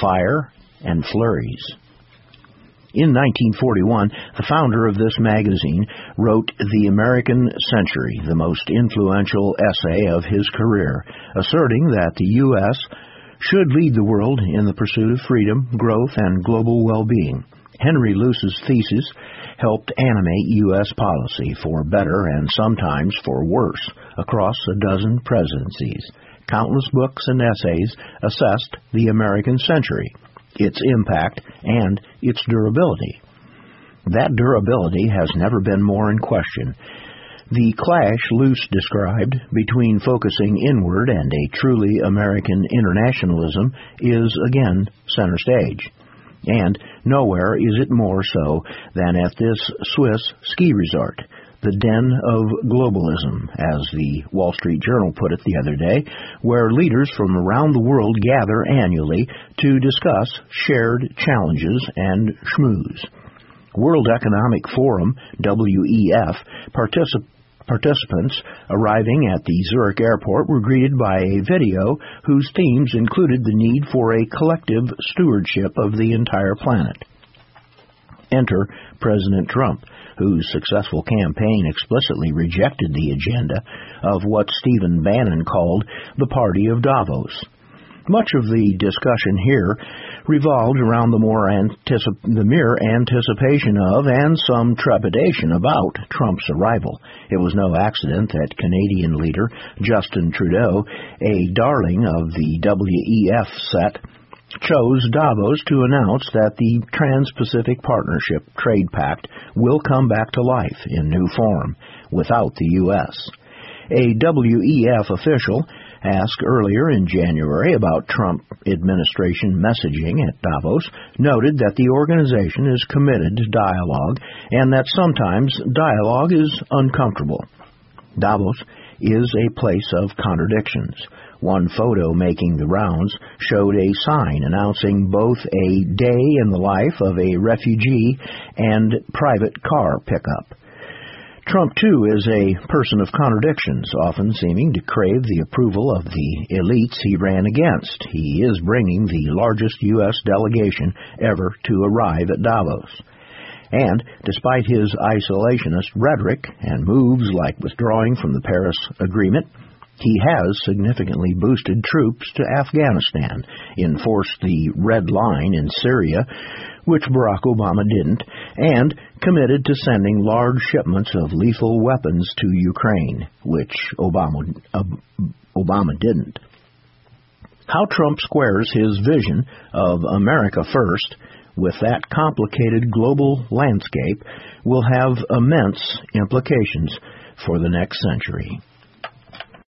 fire, and flurries. In 1941, the founder of this magazine wrote The American Century, the most influential essay of his career, asserting that the U.S. should lead the world in the pursuit of freedom, growth, and global well-being. Henry Luce's thesis helped animate U.S. policy for better and sometimes for worse across a dozen presidencies. Countless books and essays assessed the American century, its impact, and its durability. That durability has never been more in question. The clash Luce described between focusing inward and a truly American internationalism is again center stage. And nowhere is it more so than at this Swiss ski resort, the den of globalism, as the Wall Street Journal put it the other day, where leaders from around the world gather annually to discuss shared challenges and schmooze. World Economic Forum, WEF, participants arriving at the Zurich airport were greeted by a video whose themes included the need for a collective stewardship of the entire planet. Enter President Trump, whose successful campaign explicitly rejected the agenda of what Stephen Bannon called the Party of Davos. Much of the discussion here revolved around the mere anticipation of and some trepidation about Trump's arrival. It was no accident that Canadian leader Justin Trudeau, a darling of the WEF set, chose Davos to announce that the Trans-Pacific Partnership Trade Pact will come back to life in new form without the U.S. A WEF official asked earlier in January about Trump administration messaging at Davos, noted that the organization is committed to dialogue and that sometimes dialogue is uncomfortable. Davos is a place of contradictions. One photo making the rounds showed a sign announcing both a day in the life of a refugee and private car pickup. Trump, too, is a person of contradictions, often seeming to crave the approval of the elites he ran against. He is bringing the largest U.S. delegation ever to arrive at Davos. And, despite his isolationist rhetoric and moves like withdrawing from the Paris Agreement, he has significantly boosted troops to Afghanistan, enforced the Red Line in Syria, which Barack Obama didn't, and committed to sending large shipments of lethal weapons to Ukraine, which Obama didn't. How Trump squares his vision of America first with that complicated global landscape will have immense implications for the next century.